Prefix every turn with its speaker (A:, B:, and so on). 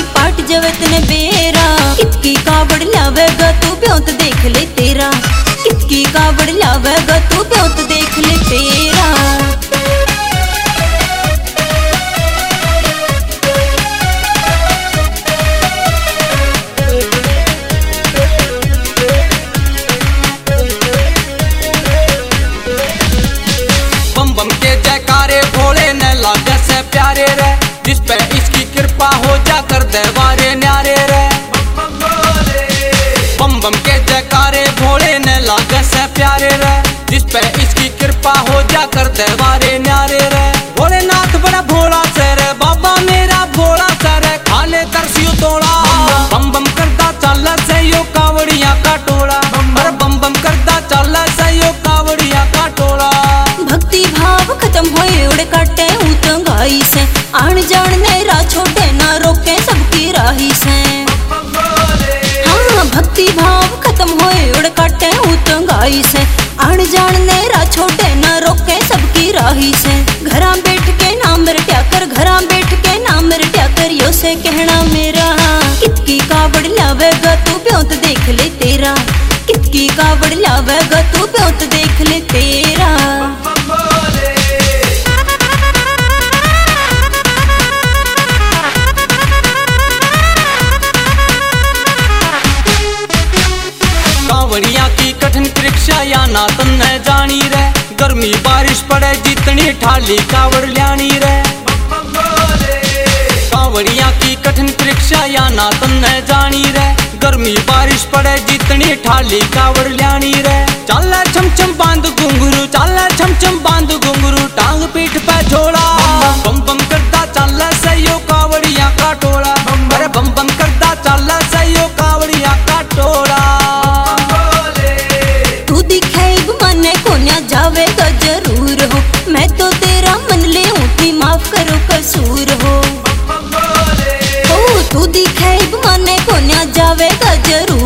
A: पाट जवे तने बेरा। कितकी कावड़ लावेगा तू ब्योंत देख ले तेरा। कितकी कावड़ लावेगा तू ब्योंत देख ले तेरा।
B: बम बम के जयकारे भोले न लागे से प्यारे रे। जिस पे इसकी कृपा हो जा कर देवारे न्यारे रे। बम बम के जयकारे भोले न लागे से प्यारे रे। जिस पे इसकी कृपा हो जा कर देवारे न्यारे रे। भोलेनाथ बड़ा भोला से रे, बाबा मेरा भोला से रे। खाले तरसियो तोड़ा बम बम करता चल से यो कावड़िया का टोला। अरे बम बम करता चल से यो कावड़िया का टोला।
A: भक्ति भाव खत्म होए उड़ काटे उतंगाई से। आन जान नेरा छोटे ना रोके सबकी राही से। हाँ भक्ति भाव खत्म होए उड़ काटे उतंगाई से। आन जान नेरा छोटे ना रोके सबकी राही से। घरा बैठ के नाम रट्या कर, घरा बैठ के नाम रट्या कर। यो से कहना मेरा कितकी कावड़ लावेगा तू ब्योंत देख ले तेरा। कितकी कावड़ लावेगा तू ब्योंत देख ले तेरा। कावड़िया की कठिन परीक्षा या ना तन्ने जानी रे। गर्मी बारिश पड़े जितनी ठाली कावड़ ल्यानी रे। कावड़िया की कठिन परीक्षा या ना तन्ने जानी रे। गर्मी बारिश पड़े जितनी ठाली कावड़ ल्यानी रे। चल छम छम बांध घुंघरू, चल छम छम बांध घुंघरू। टांग पीठ पे झोला बम बम करता चल से यो कावड़िया का टोला। अरे बम बम करता चल से यो कावड़िया का टोला। तू दिखेब मने कोन्या जावेगा जरूर हो। मैं तो तेरा मन ले उठी माफ करो कसूर हो। तू दिखेब मने कोन्या जावेगा जरूर